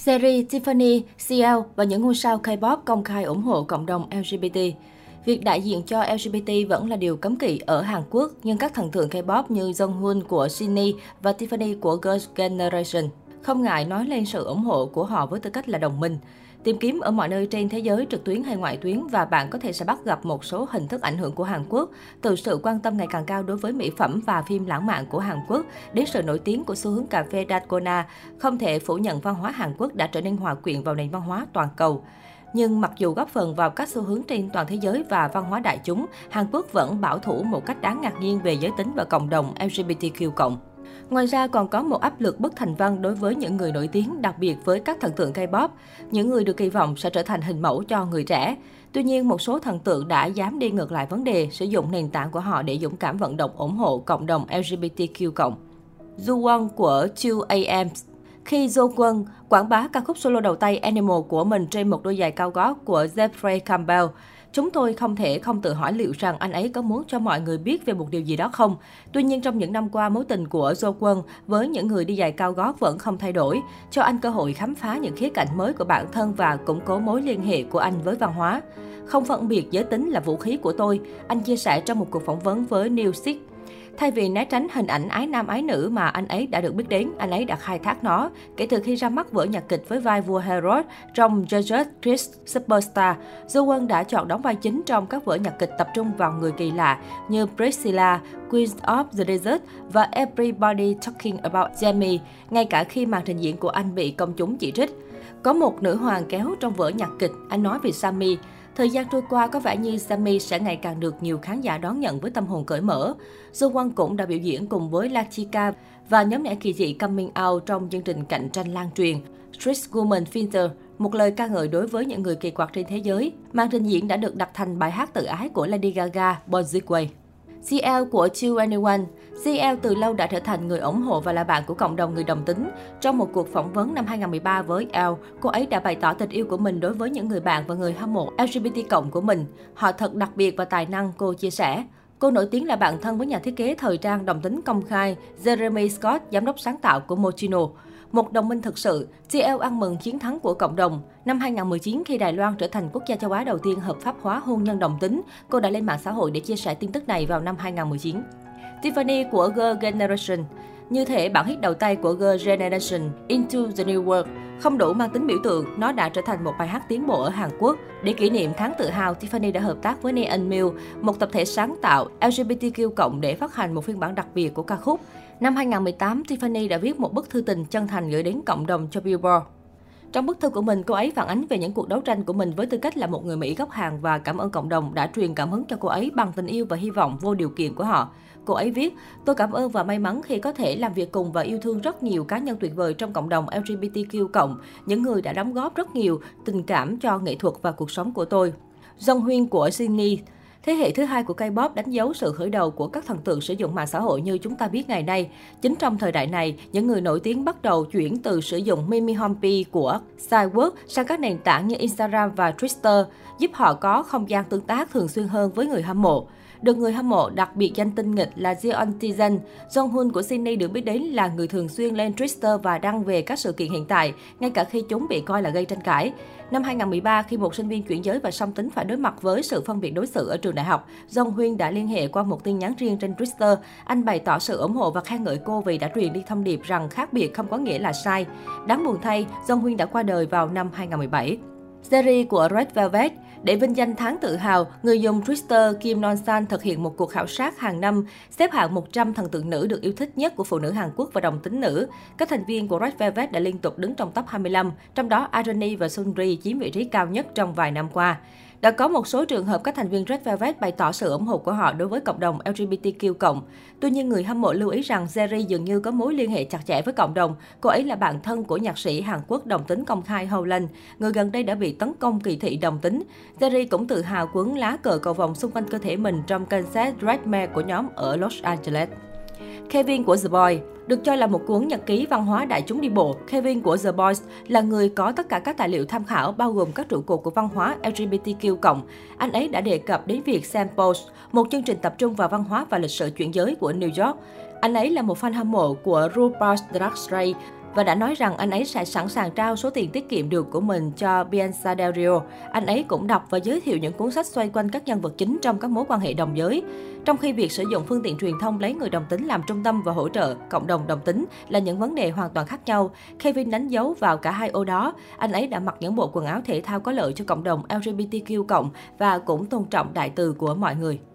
Series Tiffany, CL và những ngôi sao K-pop công khai ủng hộ cộng đồng LGBT. Việc đại diện cho LGBT vẫn là điều cấm kỵ ở Hàn Quốc, nhưng các thần tượng K-pop như Jonghyun của Shinee và Tiffany của Girls' Generation không ngại nói lên sự ủng hộ của họ với tư cách là đồng minh. Tìm kiếm ở mọi nơi trên thế giới, trực tuyến hay ngoại tuyến, và bạn có thể sẽ bắt gặp một số hình thức ảnh hưởng của Hàn Quốc, từ sự quan tâm ngày càng cao đối với mỹ phẩm và phim lãng mạn của Hàn Quốc đến sự nổi tiếng của xu hướng cà phê Dalgona. Không thể phủ nhận văn hóa Hàn Quốc đã trở nên hòa quyện vào nền văn hóa toàn cầu. Nhưng mặc dù góp phần vào các xu hướng trên toàn thế giới và văn hóa đại chúng, Hàn Quốc vẫn bảo thủ một cách đáng ngạc nhiên về giới tính và cộng đồng LGBTQ+. Ngoài ra còn có một áp lực bất thành văn đối với những người nổi tiếng, đặc biệt với các thần tượng K-pop, những người được kỳ vọng sẽ trở thành hình mẫu cho người trẻ. Tuy nhiên, một số thần tượng đã dám đi ngược lại vấn đề, sử dụng nền tảng của họ để dũng cảm vận động ủng hộ cộng đồng LGBTQ+. Joowoon của 2AM. Khi Joowoon quảng bá ca khúc solo đầu tay Animal của mình trên một đôi giày cao gót của Jeffrey Campbell, chúng tôi không thể không tự hỏi liệu rằng anh ấy có muốn cho mọi người biết về một điều gì đó không. Tuy nhiên, trong những năm qua, mối tình của Joowoon với những người đi giày cao gót vẫn không thay đổi, cho anh cơ hội khám phá những khía cạnh mới của bản thân và củng cố mối liên hệ của anh với văn hóa. Không phân biệt giới tính là vũ khí của tôi, anh chia sẻ trong một cuộc phỏng vấn với Newsweek. Thay vì né tránh hình ảnh ái nam ái nữ mà anh ấy đã được biết đến, anh ấy đã khai thác nó. Kể từ khi ra mắt vở nhạc kịch với vai vua Herod trong Jesus Christ Superstar, Joowoon đã chọn đóng vai chính trong các vở nhạc kịch tập trung vào người kỳ lạ như Priscilla, Queen of the Desert và Everybody Talking About Jamie, ngay cả khi màn trình diễn của anh bị công chúng chỉ trích. Có một nữ hoàng kéo trong vở nhạc kịch, anh nói về Sammy. Thời gian trôi qua, có vẻ như Sammy sẽ ngày càng được nhiều khán giả đón nhận với tâm hồn cởi mở. Joowoon cũng đã biểu diễn cùng với La Chica và nhóm nhạc kỳ dị Coming Out trong chương trình cạnh tranh lan truyền Street Woman Filter, một lời ca ngợi đối với những người kỳ quặc trên thế giới. Màn trình diễn đã được đặt thành bài hát tự ái của Lady Gaga, Born This Way. CL của 2NE1. CL từ lâu đã trở thành người ủng hộ và là bạn của cộng đồng người đồng tính. Trong một cuộc phỏng vấn năm 2013 với Elle, cô ấy đã bày tỏ tình yêu của mình đối với những người bạn và người hâm mộ LGBT cộng của mình. Họ thật đặc biệt và tài năng, cô chia sẻ. Cô nổi tiếng là bạn thân với nhà thiết kế thời trang đồng tính công khai Jeremy Scott, giám đốc sáng tạo của Moschino. Một đồng minh thực sự, TL ăn mừng chiến thắng của cộng đồng. Năm 2019, khi Đài Loan trở thành quốc gia châu Á đầu tiên hợp pháp hóa hôn nhân đồng tính, cô đã lên mạng xã hội để chia sẻ tin tức này vào năm 2019. Tiffany của Girls' Generation. Như thể bản hit đầu tay của Girls' Generation, Into the New World, không đủ mang tính biểu tượng, nó đã trở thành một bài hát tiến bộ ở Hàn Quốc. Để kỷ niệm tháng tự hào, Tiffany đã hợp tác với Neon Mill, một tập thể sáng tạo LGBTQ+ để phát hành một phiên bản đặc biệt của ca khúc. Năm 2018, Tiffany đã viết một bức thư tình chân thành gửi đến cộng đồng cho Billboard. Trong bức thư của mình, cô ấy phản ánh về những cuộc đấu tranh của mình với tư cách là một người Mỹ gốc Hàn và cảm ơn cộng đồng đã truyền cảm hứng cho cô ấy bằng tình yêu và hy vọng vô điều kiện của họ. Cô ấy viết, tôi cảm ơn và may mắn khi có thể làm việc cùng và yêu thương rất nhiều cá nhân tuyệt vời trong cộng đồng LGBTQ+, những người đã đóng góp rất nhiều tình cảm cho nghệ thuật và cuộc sống của tôi. Jonghyun của Shinee. Thế hệ thứ hai của K-pop đánh dấu sự khởi đầu của các thần tượng sử dụng mạng xã hội như chúng ta biết ngày nay. Chính trong thời đại này, những người nổi tiếng bắt đầu chuyển từ sử dụng Mimi Homepage của Cywork sang các nền tảng như Instagram và Twitter, giúp họ có không gian tương tác thường xuyên hơn với người hâm mộ. Được người hâm mộ đặc biệt danh tinh nghịch là Jeontizen, Jonghyun của Shinee được biết đến là người thường xuyên lên Twitter và đăng về các sự kiện hiện tại, ngay cả khi chúng bị coi là gây tranh cãi. Năm 2013, khi một sinh viên chuyển giới và song tính phải đối mặt với sự phân biệt đối xử ở trường đại học, Jonghyun đã liên hệ qua một tin nhắn riêng trên Twitter. Anh bày tỏ sự ủng hộ và khen ngợi cô vì đã truyền đi thông điệp rằng khác biệt không có nghĩa là sai. Đáng buồn thay, Jonghyun đã qua đời vào năm 2017. Series của Red Velvet. Để vinh danh tháng tự hào, người dùng Twitter Kim Non-san thực hiện một cuộc khảo sát hàng năm, xếp hạng 100 thần tượng nữ được yêu thích nhất của phụ nữ Hàn Quốc và đồng tính nữ. Các thành viên của Red Velvet đã liên tục đứng trong top 25, trong đó Irony và Sunri chiếm vị trí cao nhất trong vài năm qua. Đã có một số trường hợp các thành viên Red Velvet bày tỏ sự ủng hộ của họ đối với cộng đồng LGBTQ+. Tuy nhiên, người hâm mộ lưu ý rằng Jerry dường như có mối liên hệ chặt chẽ với cộng đồng. cô ấy là bạn thân của nhạc sĩ Hàn Quốc đồng tính công khai Howland, người gần đây đã bị tấn công kỳ thị đồng tính. Jerry cũng tự hào quấn lá cờ cầu vồng xung quanh cơ thể mình trong concert Red Mare của nhóm ở Los Angeles. Kevin của The Boys. Được cho là một cuốn nhật ký văn hóa đại chúng đi bộ, Kevin của The Boys là người có tất cả các tài liệu tham khảo bao gồm các trụ cột của văn hóa LGBTQ+. Anh ấy đã đề cập đến việc xem Pose, một chương trình tập trung vào văn hóa và lịch sử chuyển giới của New York. Anh ấy là một fan hâm mộ của RuPaul's Drag Race và đã nói rằng anh ấy sẽ sẵn sàng trao số tiền tiết kiệm được của mình cho Bianca Del Rio. Anh ấy cũng đọc và giới thiệu những cuốn sách xoay quanh các nhân vật chính trong các mối quan hệ đồng giới. Trong khi việc sử dụng phương tiện truyền thông lấy người đồng tính làm trung tâm và hỗ trợ cộng đồng đồng tính là những vấn đề hoàn toàn khác nhau, Kevin đánh dấu vào cả hai ô đó. Anh ấy đã mặc những bộ quần áo thể thao có lợi cho cộng đồng LGBTQ+ và cũng tôn trọng đại từ của mọi người.